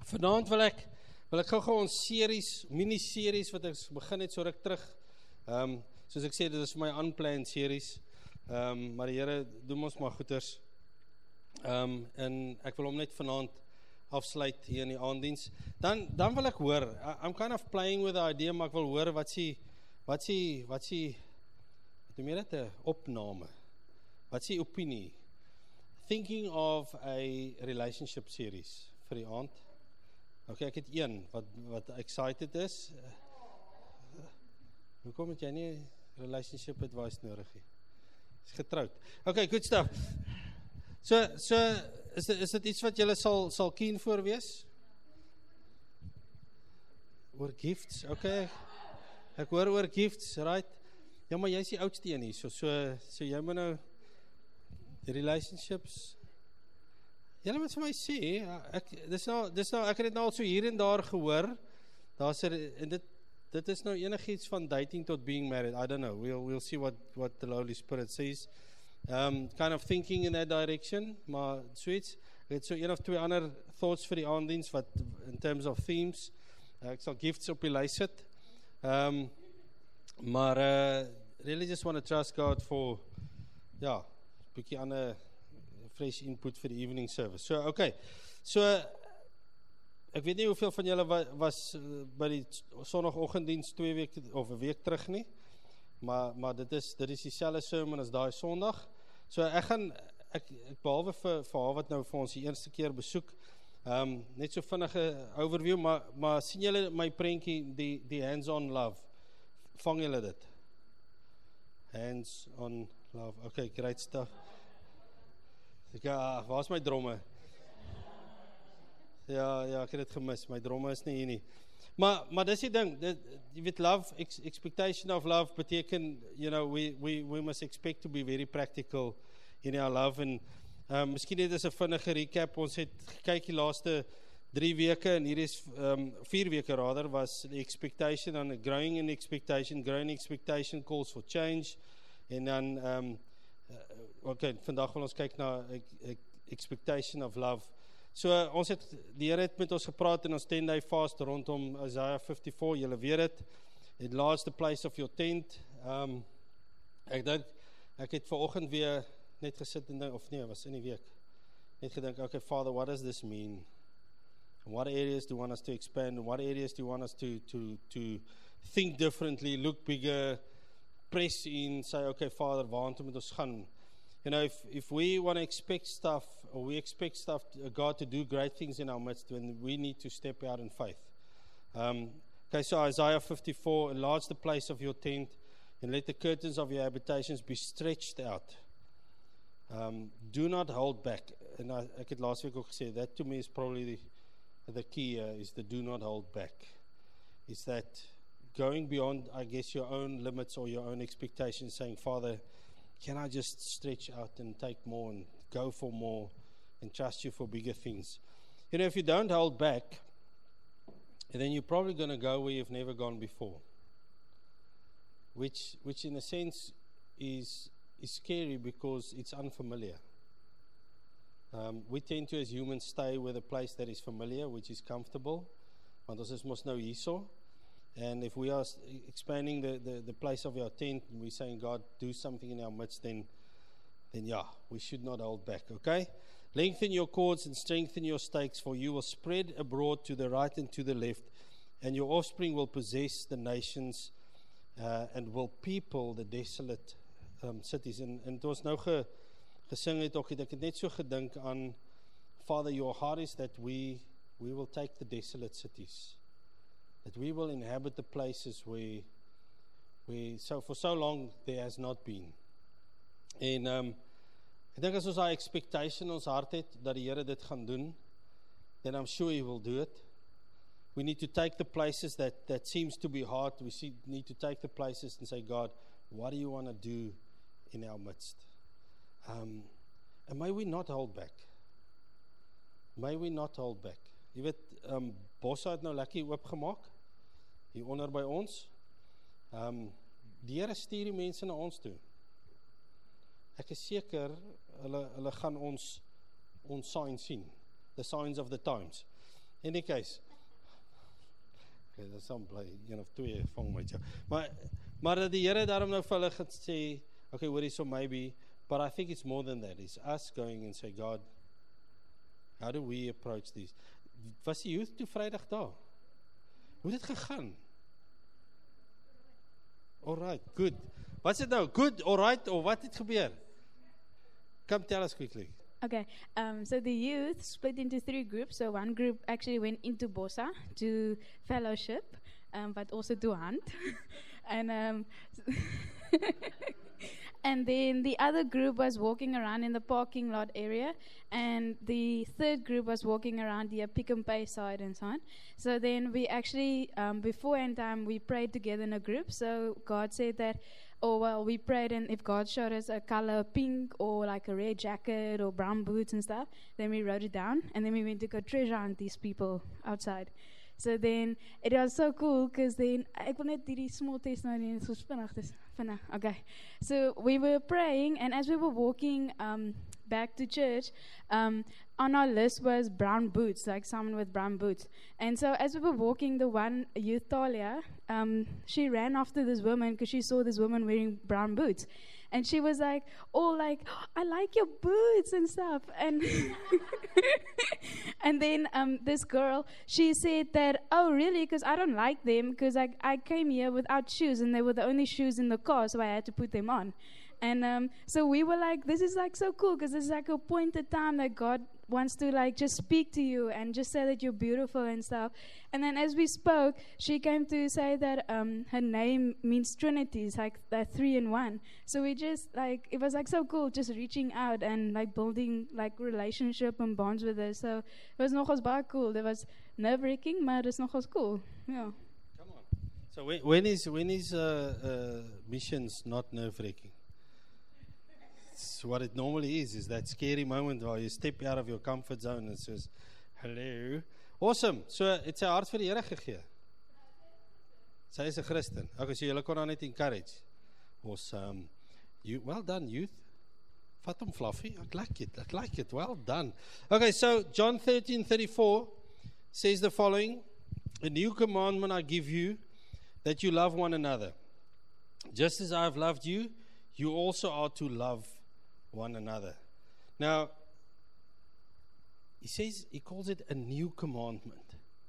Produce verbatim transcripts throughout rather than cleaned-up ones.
Vanaand wil ek wil ek gou-gou ons series, mini-series wat ek begin het so ruk terug. Ehm um, soos ek sê, dit is vir my unplanned series. Ehm um, maar die Here doen ons maar goeders. Ehm um, en ek wil hom net vanaand afsluit hier in die aanddiens. Dan dan wil ek hoor. I'm kind of playing with the idea, maar ek wil hoor wat s'ie wat s'ie wat s'ie wat noem jy dit 'n opname. Wat s'ie opinie? Thinking of a relationship series vir die aand. Okay, ek het een wat wat excited is. Hoekom het jy nie relationship advice nodig nie? Is getroud. Okay, good stuff. So so is dit is dit iets wat julle sal sal keen voor wees? Oor gifts. Okay. Ek hoor oor gifts, right? Ja, maar jy's die oudste een hier, so so so jy moet nou die relationships. Julle moet vir my sê, ek dis nou dis nou ek het dit nou al so hier en daar gehoor. Daar's er, en dit dit is nou enigiets van dating tot being married. I don't know. We'll we'll see what what the Holy Spirit says. Um kind of thinking in that direction, maar sweets. Ek het so een of twee ander thoughts vir die aanddiens wat in terms of themes. Uh, ek sal gifts op die lys sit. Um maar uh really just want to trust God for ja, 'n bietjie ander fresh input vir die evening service. So, okay. So, ek weet nie hoeveel van julle was, was by die Sondagoggenddiens twee weke of 'n week terug nie, maar maar dit is dit is dieselfde sermon as daai Sondag. So ek gaan ek, ek behalwe vir vir haar wat nou vir ons die eerste keer besoek, ehm um, net so vinnige overview, maar maar sien julle my prentjie die die hands-on love. Vang julle dit? Hands-on love. Okay, great stuff. Ja, waar is my dromme? Ja, ja, ek het dit gemis. My dromme is nie hier nie. Maar maar dis die ding, dit jy weet love, ex, expectation of love beteken, you know, we we we must expect to be very practical in our love and um miskien net as 'n vinnige recap, ons het gekyk die laaste drie weke en hier is um vier weke rather was the expectation and growing in expectation, growing expectation calls for change en dan um Uh, okay, vandag wil ons kyk na uh, expectation of love. So uh, ons het die Here het met ons gepraat in ons ten day fast rondom Isaiah fifty-four. Julle weet dit. It lies the place of your tent. Um ek dink ek het vanoggend weer net gesit en dink of nee, was in die week. Net gedink, okay Father, what does this mean? What areas do you want us to expand? What areas do you want us to to to think differently, look bigger? Press in, say, okay, Father, waartoe moet ons gaan? You know, if if we want to expect stuff, or we expect stuff, to, uh, God to do great things in our midst, then we need to step out in faith. Um, okay, so Isaiah fifty-four, enlarge the place of your tent, and let the curtains of your habitations be stretched out. Um, do not hold back. And I, ek het laas week ook gesê, that to me is probably the, the key, uh, is the do not hold back. Is that going beyond, I guess, your own limits or your own expectations, saying, Father, can I just stretch out and take more and go for more and trust you for bigger things? You know, if you don't hold back, then you're probably going to go where you've never gone before, which, which in a sense is is scary because it's unfamiliar. Um, we tend to, as humans, stay with a place that is familiar, which is comfortable. Want ons is mos nou hierso. And if we are expanding the, the, the place of our tent, and we're saying, God, do something in our midst, then, then yeah, we should not hold back, okay? Lengthen your cords and strengthen your stakes, for you will spread abroad to the right and to the left, and your offspring will possess the nations uh, and will people the desolate um, cities. En, en toe ons nou ge, gesing het ook, het ek het net so gedink aan, Father, your heart is that we, we will take the desolate cities. That we will inhabit the places where, where so for so long there has not been. En um, ek dink as ons daai expectation in ons hart het dat die Here dit gaan doen, then I'm sure He will do it. We need to take the places that that seems to be hard. We see, need to take the places and say, God, what do you want to do in our midst? Um, and may we not hold back. May we not hold back. Jy weet, um, Bosse het nou lekker oopgemaak, hier onder by ons. Um, die Here stuur die mense na ons toe. Ek is seker, hulle, hulle gaan ons, ons signs sien. The signs of the times. any case. Okay, dat sal bly een of twee vang met jou. Maar maar dat die Here daarom nou vir hulle gaan sê, okay, hoorie, so maybe, but I think it's more than that. It's us going and say, God, how do we approach this? Was die youth toe Vrydag daar? Hoe het dit gegaan? Alright, good. What's it nou? Good, alright, or wat het gebeur? Come tell us quickly. Okay, um, so the youth split into three groups. So one group actually went into Bosa to fellowship, um, but also to hunt. and um, and then the other group was walking around in the parking lot area. And the third group was walking around the Pick and Pay side and so on. So then we actually, um, before end time, we prayed together in a group. So God said that, oh, well, we prayed, and if God showed us a color pink or like a red jacket or brown boots and stuff, then we wrote it down, and then we went to go treasure hunt these people outside. So then it was so cool, because then, ek wil net hierdie small test nou doen, so spinnig, dis vinnig, okay. So we were praying, and as we were walking um, back to church, um, on our list was brown boots, like someone with brown boots. And so as we were walking, the one youth, Talia, um, she ran after this woman because she saw this woman wearing brown boots. And she was like, oh, like, I like your boots and stuff. And and then um, this girl, she said that, oh, really? Because I don't like them, because I, I came here without shoes, and they were the only shoes in the car, so I had to put them on. And um, so we were like, this is like so cool, because this is like a pointed time that God wants to like just speak to you and just say that you're beautiful and stuff. And then as we spoke, she came to say that um, her name means Trinity, it's like that three in one. So we just like, it was like so cool, just reaching out and like building like relationship and bonds with her. So it was nogals baie cool. It was nerve-wracking, maar it was nogals cool. Yeah. Come on. So when, when is when is uh, uh, missions not nerve-wracking? It's what it normally is, is that scary moment where you step out of your comfort zone and says, hello. Awesome. So, it's a hart vir die Here gegee. Sy is 'n Christen. Okay, so julle kon haar net encourage. Awesome. You, well done, youth. Vat hom Fluffy. I like it. I like it. Well done. Okay, so John thirteen thirty-four says the following. A new commandment I give you, that you love one another. Just as I have loved you, you also are to love one another. Now, he says, he calls it a new commandment.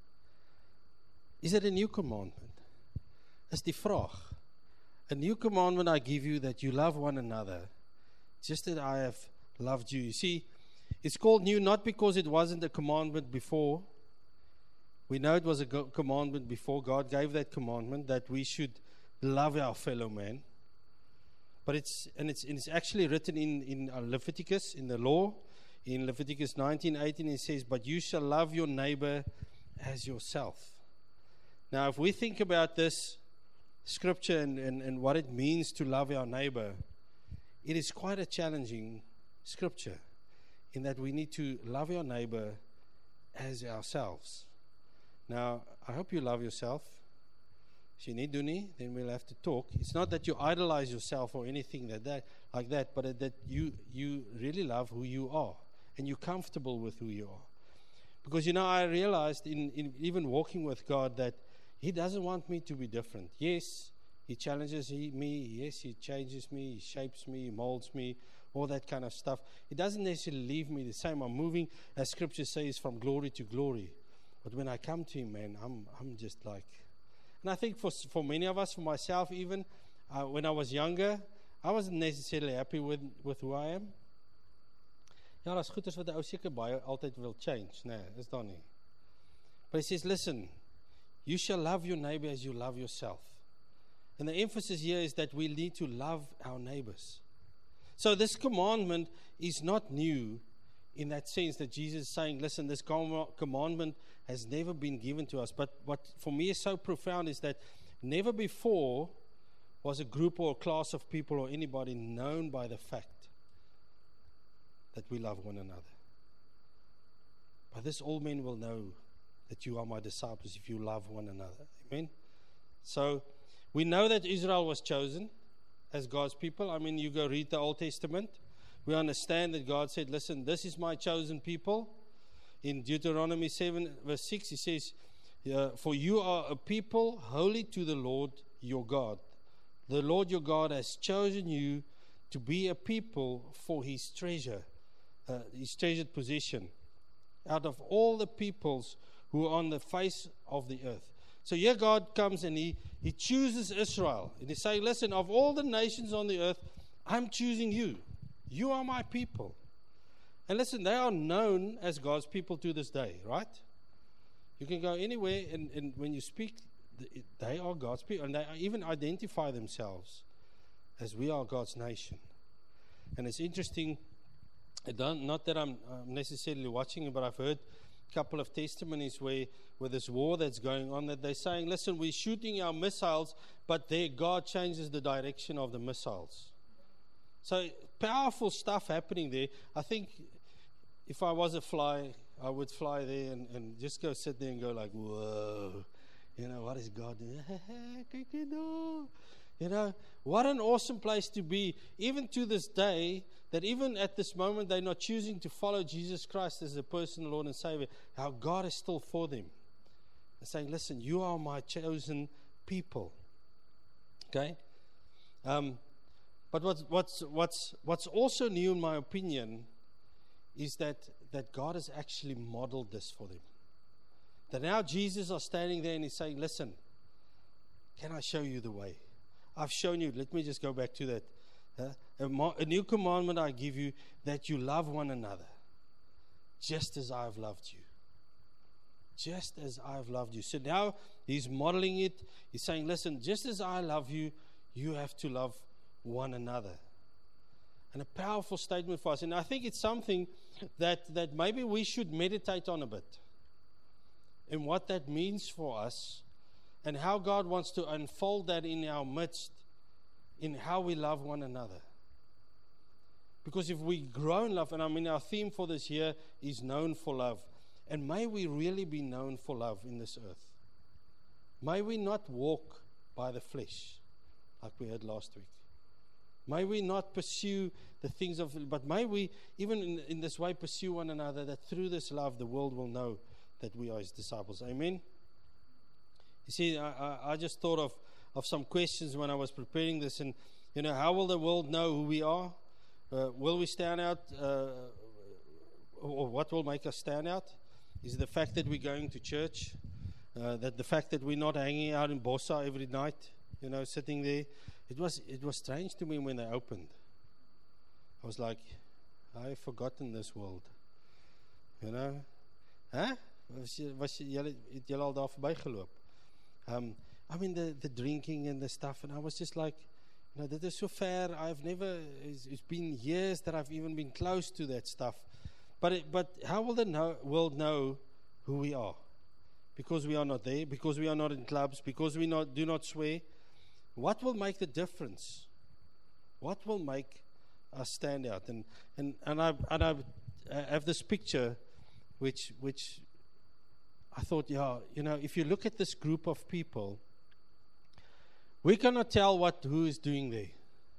Is it a new commandment? Is die vraag. A new commandment I give you, that you love one another, just as I have loved you. You see, it's called new not because it wasn't a commandment before. We know it was a go- commandment before. God gave that commandment that we should love our fellow man. But it's and it's it's actually written in in Leviticus, in the law, in Leviticus nineteen eighteen. It says, "But you shall love your neighbor as yourself." Now, if we think about this scripture and, and, and what it means to love our neighbor, it is quite a challenging scripture, in that we need to love our neighbor as ourselves. Now, I hope you love yourself. If you need to, then we'll have to talk. It's not that you idolize yourself or anything that, that like that, but that you you really love who you are, and you're comfortable with who you are. Because, you know, I realized in, in even walking with God that He doesn't want me to be different. Yes, He challenges me. Yes, He changes me. He shapes me. He molds me. All that kind of stuff. He doesn't necessarily leave me the same. I'm moving, as Scripture says, from glory to glory. But when I come to Him, man, I'm I'm just like... And I think for for many of us, for myself even, uh, when I was younger, I wasn't necessarily happy with with who I am. Ja, daar's goeders wat 'n ou seker baie altyd wil change, nee, is daar nie. But he says, listen, you shall love your neighbor as you love yourself. And the emphasis here is that we need to love our neighbors. So this commandment is not new in that sense that Jesus is saying, listen, this com- commandment has never been given to us. But what for me is so profound is that never before was a group or a class of people or anybody known by the fact that we love one another. By this all men will know that you are my disciples if you love one another. Amen? So we know that Israel was chosen as God's people. I mean, you go read the Old Testament. We understand that God said, listen, this is my chosen people. in Deuteronomy seven, verse six, he says, uh, for you are a people holy to the Lord your God. The Lord your God has chosen you to be a people for his treasure, uh, his treasured possession, out of all the peoples who are on the face of the earth. So here God comes and he, he chooses Israel. And he's saying, listen, of all the nations on the earth, I'm choosing you. You are my people. And listen, they are known as God's people to this day, right? You can go anywhere, and, and when you speak, they are God's people. And they even identify themselves as we are God's nation. And it's interesting, I don't, not that I'm uh, necessarily watching it, but I've heard a couple of testimonies where, where this war that's going on, that they're saying, listen, we're shooting our missiles, but there God changes the direction of the missiles. So powerful stuff happening there. I think if I was a fly, I would fly there and, and just go sit there and go like, whoa, you know, what is God doing? You know, what an awesome place to be, even to this day, that even at this moment they're not choosing to follow Jesus Christ as their personal Lord and Savior, how God is still for them. They're saying, listen, you are my chosen people. Okay? Um, but what's, what's, what's, what's also new, in my opinion, is that, that God has actually modeled this for them. That now Jesus is standing there and he's saying, listen, can I show you the way? I've shown you. Let me just go back to that. Uh, a, mo- a new commandment I give you, that you love one another, just as I have loved you. Just as I have loved you. So now he's modeling it. He's saying, listen, just as I love you, you have to love one another. And a powerful statement for us. And I think it's something that, that maybe we should meditate on a bit. And what that means for us. And how God wants to unfold that in our midst, in how we love one another. Because if we grow in love, and I mean our theme for this year is known for love. And may we really be known for love in this earth. May we not walk by the flesh, like we heard last week. May we not pursue the things of, but may we, even in, in this way, pursue one another, that through this love the world will know that we are his disciples. Amen? You see, I, I, I just thought of, of some questions when I was preparing this. And, you know, how will the world know who we are? Uh, will we stand out? Uh, or what will make us stand out? Is it the fact that we're going to church? Uh, that the fact that we're not hanging out in Bossa every night, you know, sitting there? It was, it was strange to me when they opened. I was like, I've forgotten this world. You know? Huh? Was jy, was jy, het julle al daar verby geloop? Um, I mean, the, the drinking and the stuff, and I was just like, you know, that is so fair. I've never, it's, it's been years that I've even been close to that stuff. But it, but how will the know, world know who we are? Because we are not there, because we are not in clubs, because we not, do not swear. What will make the difference? What will make us stand out? And and and I and I have this picture, which which. I thought, yeah, you know, if you look at this group of people, we cannot tell what who is doing there.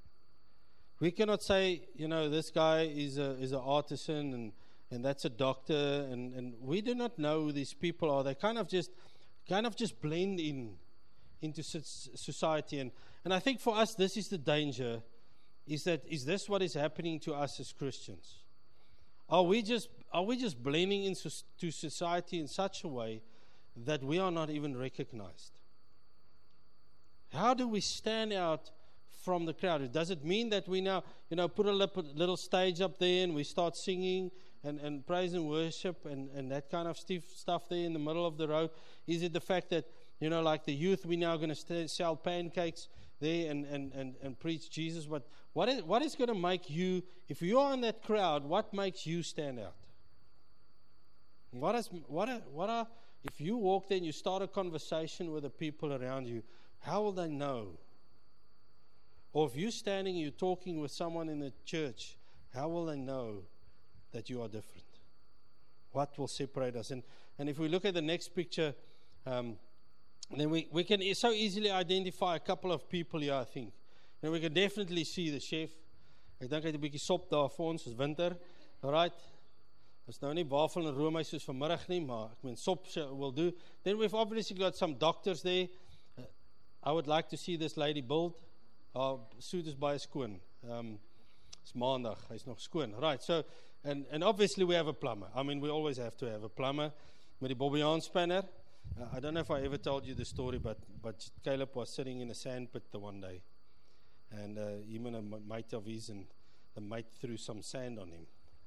We cannot say, you know, this guy is a is an artisan and, and that's a doctor, and, and we do not know who these people are. They kind of just kind of just blend in into society, and, and I think for us this is the danger, is that is this what is happening to us as Christians? Are we just are we just blending into to society in such a way that we are not even recognized? How do we stand out from the crowd? Does it mean that we now, you know, put a little stage up there and we start singing and, and praise and worship and, and that kind of stiff stuff there in the middle of the road? Is it the fact that, you know, like the youth, we're now going to st- sell pancakes there and, and, and, and preach Jesus? But what is, what is going to make you, if you are in that crowd, what makes you stand out? What is, what are, what are, if you walk there and you start a conversation with the people around you, how will they know? Or if you're standing, you're talking with someone in the church, how will they know that you are different? What will separate us? And and if we look at the next picture, um, then we, we can so easily identify a couple of people here, I think. And we can definitely see the chef. Ek dink hy het 'n bietjie sop daar vir ons, is winter. All right. Ons nou nie wafel en roomys soos vanmiddag nie, maar ek meen sop will do. Then we've obviously got some doctors there. Uh, I would like to see this lady build. Haar suit is baie skoon. Um, it's maandag, hy's nog skoon. Right, so, and, and obviously we have a plumber. I mean, we always have to have a plumber. Met die Bobbejaan spanner. Uh, I don't know if I ever told you the story, but, but Caleb was sitting in a sand pit the one day. And uh, him and a mate of his, and the mate threw some sand on him.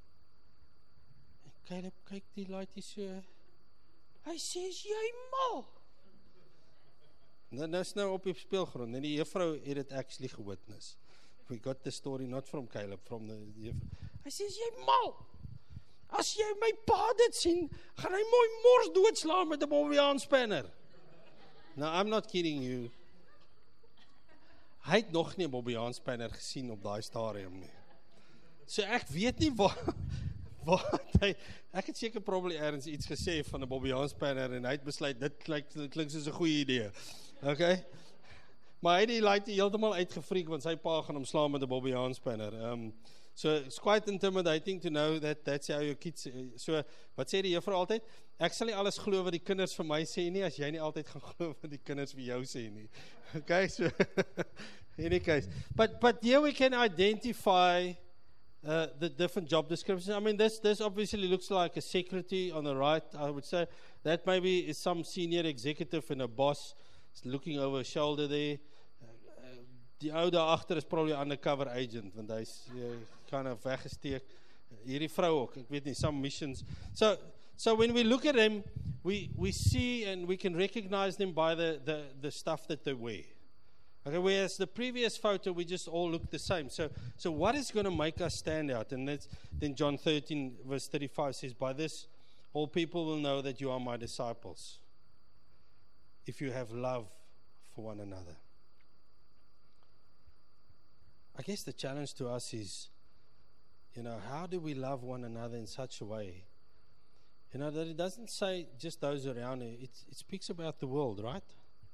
Caleb kyk die laaitjie so. Hy sê, jy mal. Nou, nou is nou op die speelgrond. En die juffrou het het actually gewitness. We got the story not from Caleb, from the juffrou. Hy sê, jy mal. As jy my pa dit sien, gaan hy mooi mors doodslaan met 'n Bobbejaan spanner. Now, I'm not kidding you. Hy het nog nie 'n Bobbejaan spanner gesien op daai stadium nie. So ek weet nie waar Wat hy, ek het seker probably ergens iets gesê van 'n Bobbejaan spanner en hy het besluit, dit klink, klink soos 'n goeie idee. Okay? Maar hy het die laaitjie heeltemal uitgefreak, want sy pa gaan hom slaan met 'n Bobbejaan spanner. Um, so, it's quite intimidating to know that that's how your kids, so, wat sê die juffrou altyd? Ek sal nie alles glo wat die kinders vir my sê nie, as jy nie altyd gaan glo wat die kinders vir jou sê nie. Okay, so, in any case. But, but here we can identify Uh, the different job descriptions. I mean, this this obviously looks like a secretary on the right. I would say that maybe is some senior executive and a boss looking over a shoulder there. Uh, die ou daar agter is probably undercover agent, want hy's uh, kind of weggesteek. Hierdie vrou ook, ek weet nie, some missions. So, so when we look at them, we we see and we can recognize them by the the the stuff that they wear. Okay, whereas the previous photo, we just all look the same. So, so what is going to make us stand out? And that's, then John thirteen, verse thirty-five says, by this, all people will know that you are my disciples, if you have love for one another. I guess the challenge to us is, you know, how do we love one another in such a way, you know, that it doesn't say just those around it, it, it speaks about the world, right?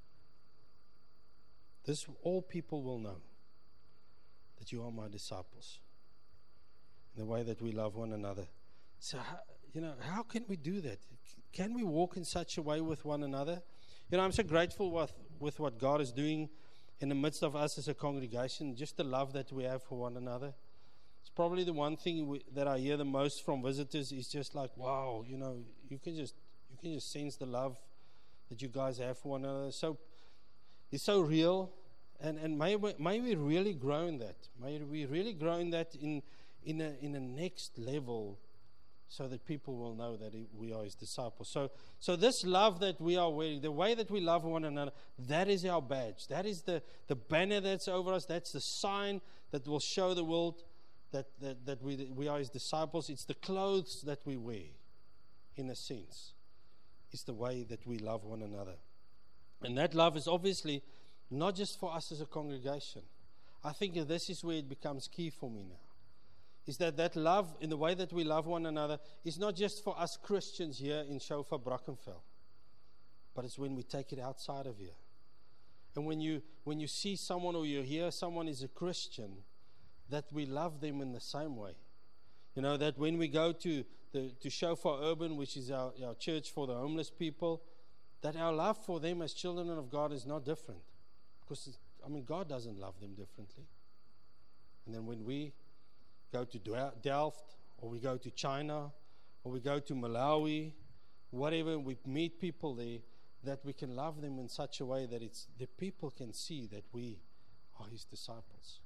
This, all people will know that you are my disciples, in the way that we love one another. So, how, you know, how can we do that? Can we walk in such a way with one another? You know, I'm so grateful with, with what God is doing in the midst of us as a congregation, just the love that we have for one another. It's probably the one thing we, that I hear the most from visitors is just like, wow, you know, you can just you can just sense the love that you guys have for one another. So it's so real, and, and may, we, may we really grow in that. May we really grow in that in in a in a next level, so that people will know that we are His disciples. So so this love that we are wearing, the way that we love one another, that is our badge. That is the, the banner that's over us. That's the sign that will show the world that, that, that we we are His disciples. It's the clothes that we wear, in a sense. It's the way that we love one another. And that love is obviously not just for us as a congregation. I think that this is where it becomes key for me now. Is that that love, in the way that we love one another, is not just for us Christians here in Shofar Brackenfell, but it's when we take it outside of here. And when you when you see someone or you hear someone is a Christian, that we love them in the same way. You know, that when we go to the to Shofar Urban, which is our, our church for the homeless people, that our love for them as children of God is not different. Because, I mean, God doesn't love them differently. And then when we go to Delft, or we go to China, or we go to Malawi, whatever, we meet people there, that we can love them in such a way that it's the people can see that we are His disciples.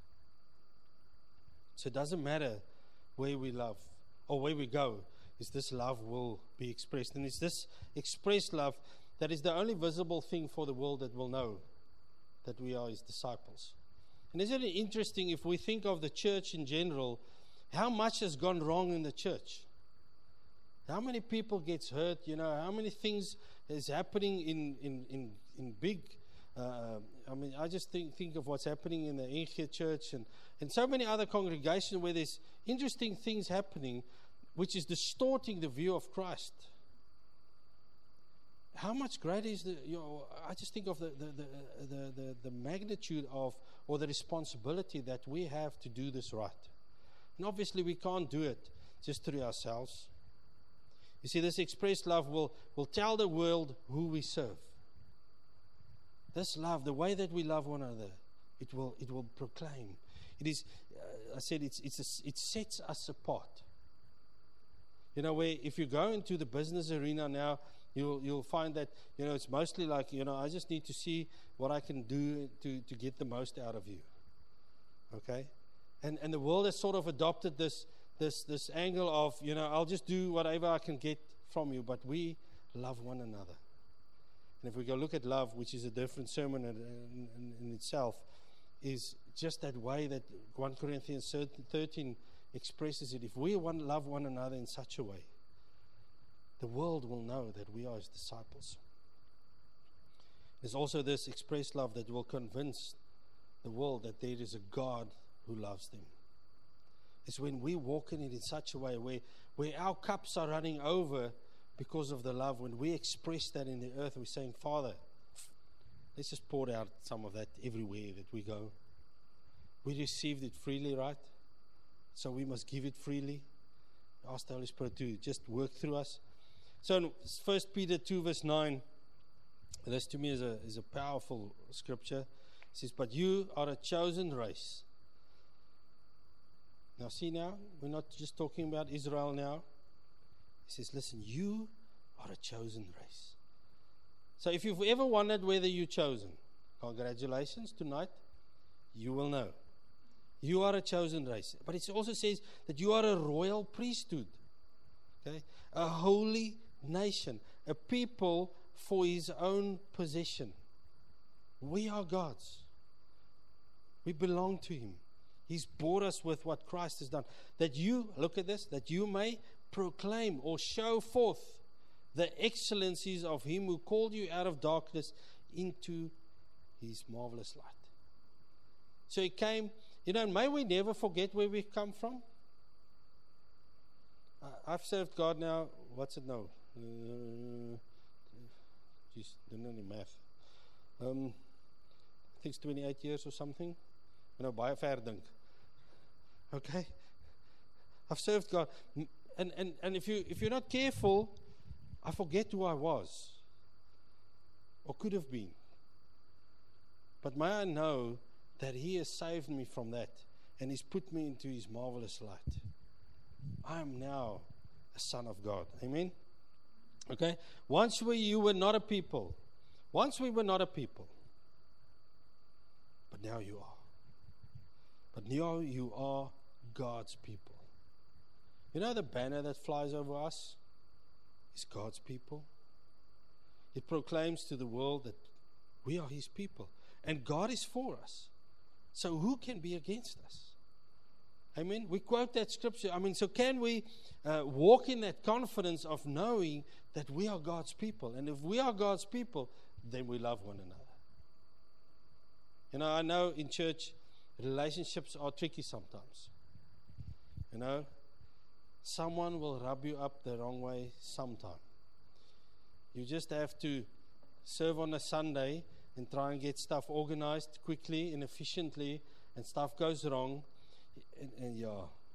So it doesn't matter where we love or where we go, is this love will be expressed. And it's this expressed love that is the only visible thing for the world that will know that we are His disciples. And isn't it interesting, if we think of the church in general, how much has gone wrong in the church? How many people gets hurt, you know, how many things is happening in, in, in, in big, uh, I mean, I just think, think of what's happening in the N G Church and, and so many other congregations where there's interesting things happening which is distorting the view of Christ. How much greater is the, you know, I just think of the, the, the, the, the, the magnitude of, or the responsibility that we have to do this right. And obviously we can't do it just through ourselves. You see, this expressed love will, will tell the world who we serve. This love, the way that we love one another, it will it will proclaim. It is, uh, I said, it's it's a, it sets us apart. You know, where if you go into the business arena now, you'll you'll find that, you know, it's mostly like, you know, I just need to see what I can do to, to get the most out of you. Okay? And and the world has sort of adopted this this this angle of, you know, I'll just do whatever I can get from you, but we love one another. And if we go look at love, which is a different sermon in, in, in itself, is just that way that First Corinthians thirteen expresses it. If we one love one another in such a way, the world will know that we are his disciples. There's also this expressed love that will convince the world that there is a God who loves them. It's when we walk in it in such a way where, where our cups are running over because of the love. When we express that in the earth, we're saying, Father, let's just pour out some of that everywhere that we go. We received it freely, right? So we must give it freely. Ask the Holy Spirit to just work through us. So in First Peter two verse nine, this to me is a, is a powerful scripture. It says, but you are a chosen race. Now see now, we're not just talking about Israel now. He says, listen, you are a chosen race. So if you've ever wondered whether you're chosen, congratulations, tonight you will know. You are a chosen race. But it also says that you are a royal priesthood. Okay? A holy nation. A people for his own possession. We are God's. We belong to him. He's bought us with what Christ has done. That you, look at this, that you may proclaim or show forth the excellencies of him who called you out of darkness into his marvelous light. So he came, you know, may we never forget where we've come from. Uh, I've served God now, what's it now? Uh, geez, don't know any math. Um, I think it's twenty-eight years or something. You know, baie ver dink. Okay? I've served God. And, and, and if, you, if you're not careful, I forget who I was. Or could have been. But may I know that he has saved me from that. And he's put me into his marvelous light. I am now a son of God. Amen? Okay? Once we, you were not a people. Once we were not a people. But now you are. But now you are God's people. You know the banner that flies over us is God's people. It proclaims to the world that we are his people. And God is for us. So who can be against us? Amen. We quote that scripture. I mean, so can we uh, walk in that confidence of knowing that we are God's people? And if we are God's people, then we love one another. You know, I know in church, relationships are tricky sometimes. You know, someone will rub you up the wrong way sometime. You just have to serve on a Sunday and try and get stuff organized quickly and efficiently, and stuff goes wrong. And, and yeah.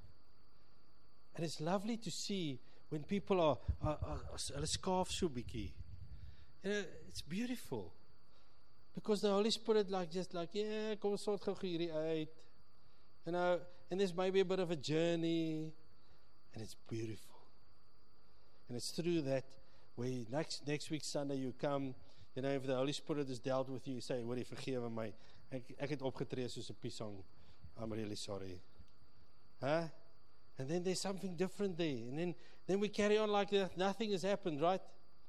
And it's lovely to see when people are, are, are, are a scarf so biggie. You know, it's beautiful. Because the Holy Spirit like just like, yeah, kom ons sort gou hierdie uit. You know, and there's maybe a bit of a journey. And it's beautiful. And it's through that where next next week Sunday you come, you know, if the Holy Spirit has dealt with you, you say, hoorie, vergewe my. Ek, ek het opgetree soos 'n pisang. I'm really sorry. Huh? And then there's something different there. And then, then we carry on like that. Nothing has happened, right?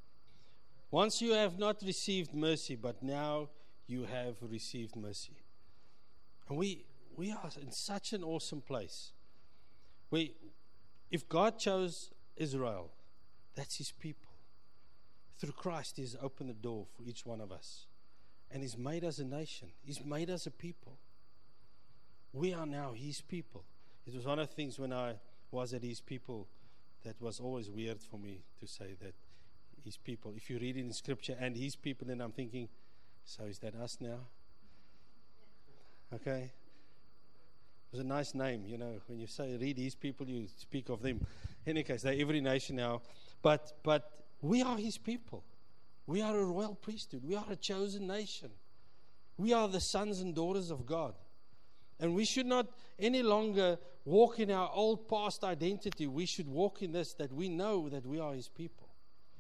Once you have not received mercy, but now you have received mercy. And we we are in such an awesome place. We, if God chose Israel, that's his people. Through Christ, he's opened the door for each one of us. And he's made us a nation. He's made us a people. We are now his people. It was one of the things when I was at his people that was always weird for me to say that his people. If you read it in scripture and his people, then I'm thinking, so is that us now? Okay. It was a nice name, you know. When you say read his people, you speak of them. In any case, they're every nation now. But, but we are His people. We are a royal priesthood. We are a chosen nation. We are the sons and daughters of God. And we should not any longer walk in our old past identity. We should walk in this, that we know that we are His people.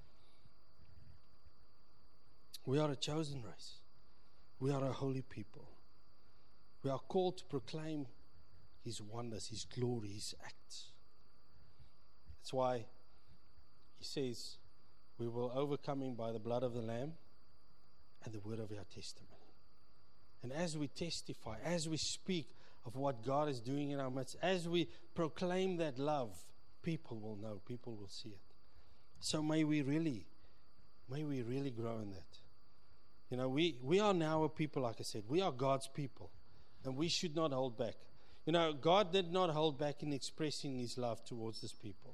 We are a chosen race. We are a holy people. We are called to proclaim His wonders, His glory, His acts. That's why He says, we will overcome Him by the blood of the Lamb and the word of our testimony. And as we testify, as we speak of what God is doing in our midst, as we proclaim that love, people will know, people will see it. So may we really, may we really grow in that. You know, we, we are now a people, like I said, we are God's people, and we should not hold back. You know, God did not hold back in expressing His love towards His people.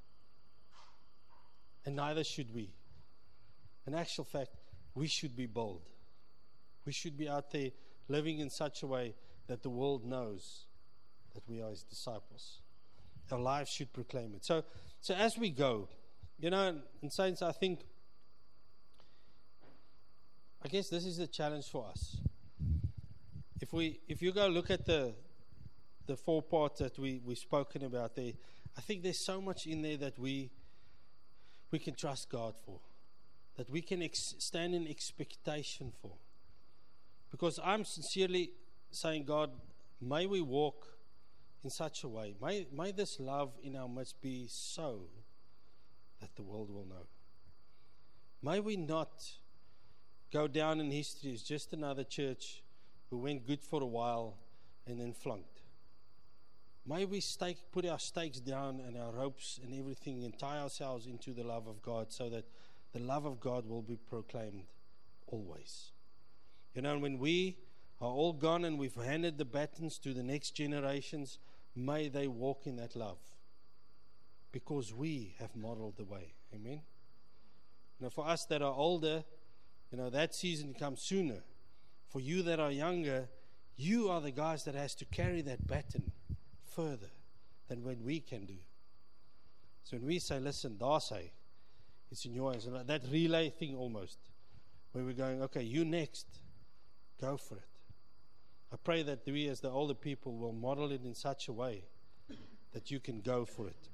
And neither should we. In actual fact, we should be bold. We should be out there living in such a way that the world knows that we are His disciples. Our lives should proclaim it. So, so as we go, you know, and saints, I think, I guess this is the challenge for us. If we, if you go look at the, the four parts that we we've spoken about there, I think there's so much in there that we, we can trust God for, that we can ex- stand in expectation for. Because I'm sincerely saying, God, may we walk in such a way, may, may this love in our midst be so that the world will know. May we not go down in history as just another church who went good for a while and then flunked. May we stake, put our stakes down and our ropes and everything and tie ourselves into the love of God, so that the love of God will be proclaimed always. You know, when we are all gone and we've handed the batons to the next generations, may they walk in that love, because we have modeled the way. Amen. Now, for us that are older, you know, that season comes sooner. For you that are younger, you are the guys that has to carry that baton further than when we can do. So when we say, listen, daar say, it's in your hands. And that relay thing almost, where we're going, okay, you next, go for it. I pray that we as the older people will model it in such a way that you can go for it.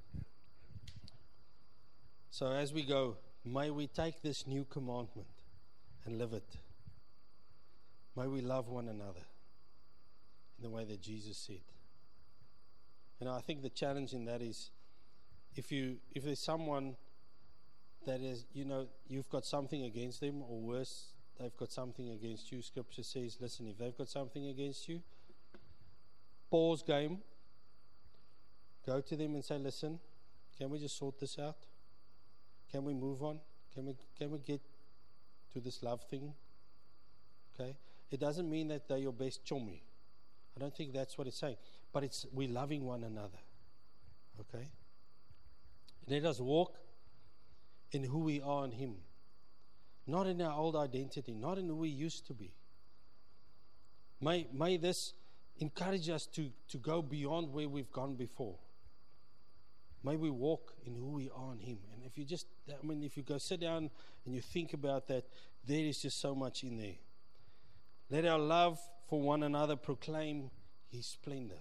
So as we go, may we take this new commandment and live it. May we love one another in the way that Jesus said. And I think the challenge in that is, if you if there's someone that is, you know, you've got something against them, or worse, they've got something against you, Scripture says, listen, if they've got something against you, pause game, go to them and say, listen, can we just sort this out? Can we move on? Can we can we get to this love thing? Okay? It doesn't mean that they're your best chummy. I don't think that's what it's saying. But it's we're loving one another. Okay? Let us walk in who we are in Him. Not in our old identity, not in who we used to be. May, may this encourage us to, to go beyond where we've gone before. May we walk in who we are in Him. And if you just, I mean, if you go sit down and you think about that, there is just so much in there. Let our love for one another proclaim His splendor.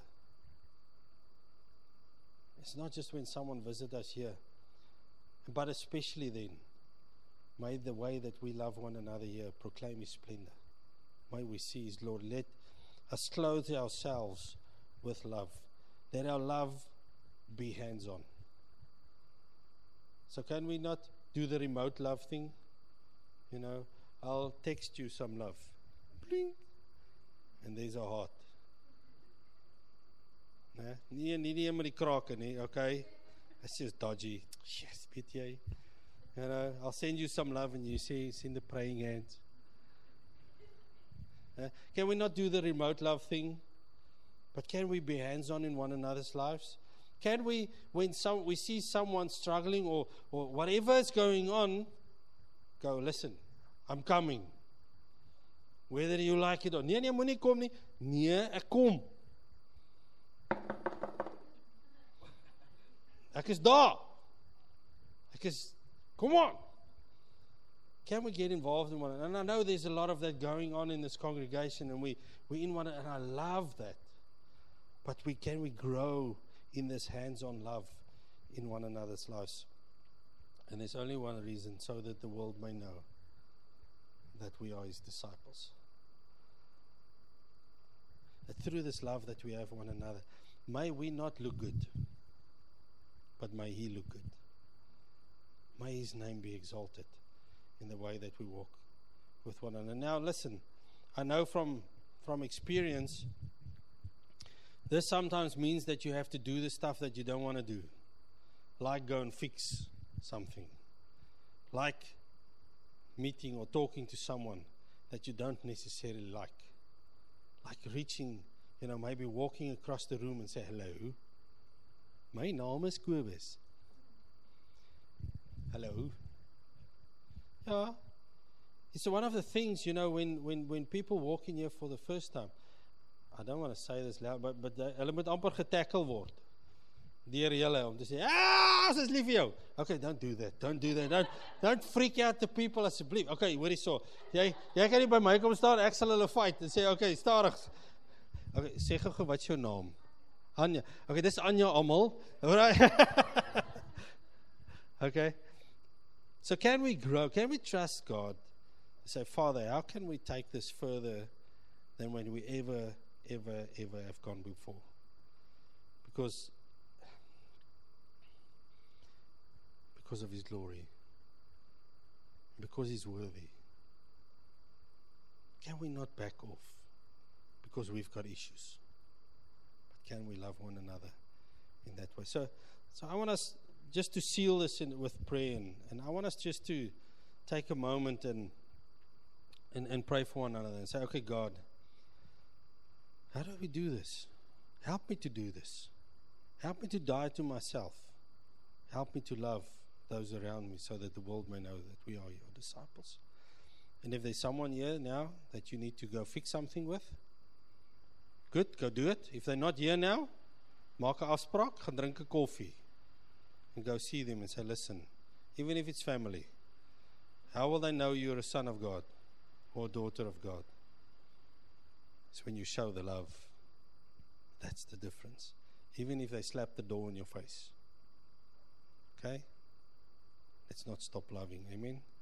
It's not just when someone visits us here, but especially then. May the way that we love one another here proclaim His splendor. May we see His Lord. Let us clothe ourselves with love. Let our love be hands-on. So can we not do the remote love thing? You know, I'll text you some love. Bling. And there's a heart. Nee, nee, nie nie met die krake nie, okay? It's just dodgy. Yes, weet jy. You know, I'll send you some love and you see send the praying hands. Uh, can we not do the remote love thing? But can we be hands-on in one another's lives? Can we, when some we see someone struggling or, or whatever is going on, go, listen, I'm coming. Whether you like it or nee, nee, moenie kom nie. Nee, ek kom. Ek is daar. Because, come on. Can we get involved in one another? And I know there's a lot of that going on in this congregation, and we, we're in one, and I love that. But we can we grow in this hands-on love in one another's lives? And there's only one reason, so that the world may know that we are His disciples. That through this love that we have one another, may we not look good, but may He look good. May His name be exalted in the way that we walk with one another. Now listen, I know from from experience, this sometimes means that you have to do the stuff that you don't want to do. Like go and fix something. Like meeting or talking to someone that you don't necessarily like. Like reaching, you know, maybe walking across the room and say, hello, my name is Kobus. Hello. Yeah. It's one of the things, you know, when, when, when people walk in here for the first time, I don't want to say this loud, but, but hulle moet amper getackle word. Deur julle om te sê, ah, ons is lief vir jou. Okay, don't do that, don't do that, don't, don't freak out the people asseblief. Okay, hoorie so, jy, jy kan nie by my kom staan, ek sal hulle fight, en sê, okay, stadig. Okay, sê gou, wat is jou naam? Anja. Okay, dis Anja almal. Alright. Okay. So can we grow, can we trust God? Say, Father, how can we take this further than when we ever, ever, ever have gone before? Because because of His glory, because He's worthy. Can we not back off because we've got issues? But can we love one another in that way? So, so I want us just to seal this in with prayer, and, and I want us just to take a moment and, and and pray for one another and say, okay, God, how do we do this? Help me to do this. Help me to die to myself. Help me to love those around me so that the world may know that we are your disciples. And if there's someone here now that you need to go fix something with, good, go do it. If they're not here now, maak 'n afspraak, gaan drink 'n koffie. And go see them and say, listen, even if it's family, how will they know you're a son of God or a daughter of God? It's when you show the love. That's the difference. Even if they slap the door in your face. Okay? Let's not stop loving. Amen?